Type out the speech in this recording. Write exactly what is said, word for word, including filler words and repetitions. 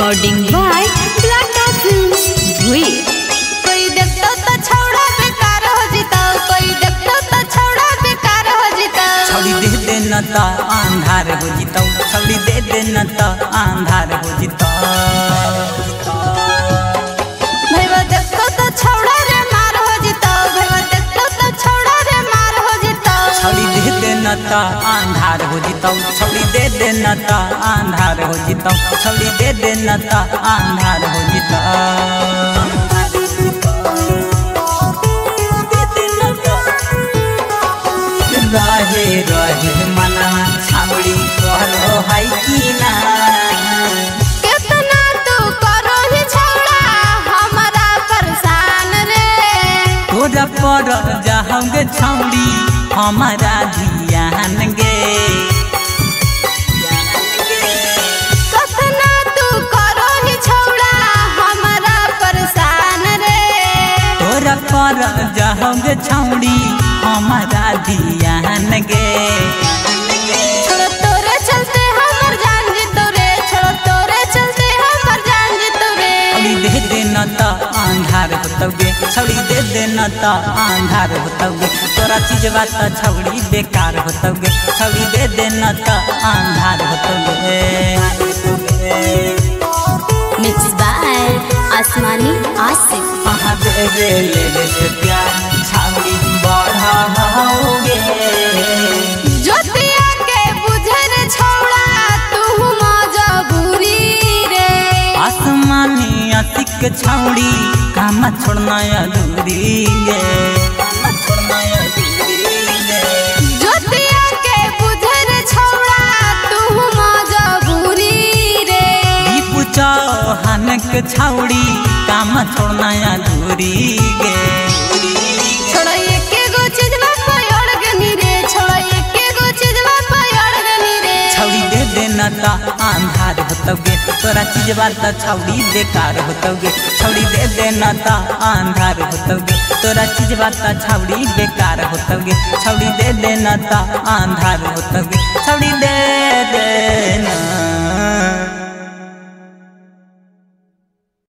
Recording by Blata Films. Great. कोई देखता तो छौड़ा बेकार हो जीता, कोई देखता तो छौड़ा बेकार हो जीता। छौड़ी दे देना ता अंधार हो जीता, छौड़ी दे देना ता अंधार हो जीता। भैया देखता तो छौड़ा रे मार हो जीता, भैया देखता तो छौड़ा रे मार हो जीता। छौड़ी दे देना ता अंधार हो जीता, छौड़ी दे देना ता अंधार हो जीता, छौड़ी दे देना ता अंधार हो जीता। रहे रहे मना छौड़ी कहलो है कि ना, कितना तू करो ही छौड़ा हमारा परेशान रे। तोरा पर जाओगे छौड़ी हमारा ध्यान गे। कितना तू करो ही छौड़ा हमारा परेशान रे। तोरा पर जाओगे छौड़ी हमारा ध्यान गे। छोड़ो तोरे चलते हमर जान जीतो रे, छोड़ो तोरे चलते हमर जान जीतो रे। छौड़ी दे देना ता अंधार होतोगे, छौड़ी दे देना ता अंधार होतोगे। तोरा चीज बात छौड़ी बेकार होतोगे, छौड़ी दे देना ता अंधार होतोगे। Mixed by Asmani Asif. कहाँ दे रे ले ले से प्यार छौड़ी बढ़ाओगे। जोतिया के बुझे रे छौड़ा तू मजबूरी रे। आसमानी आशिक छौड़ी काम छोड़ना अधूरी गे, काम छोड़ना अधूरी गे। जोतिया के बुझे रे छौड़ा तू मजबूरी रे। दीपू चौहान के छौड़ी काम छोड़ना अधूरी गे। छोड़ा एके गो चीजवा पयड़ गनी रे, छोड़ा एके गो चीजवा पयड़ गनी रे। छौड़ी दे देना ता अंधार होतोगे, तोरा चीज बात छौड़ी बेकार होतोगे। छौड़ी दे देना ता अंधार होतोगे, तोरा चीज बात छौड़ी बेकार होतोगे। छौड़ी दे देना ता अंधार होतोगे, छौड़ी दे देना।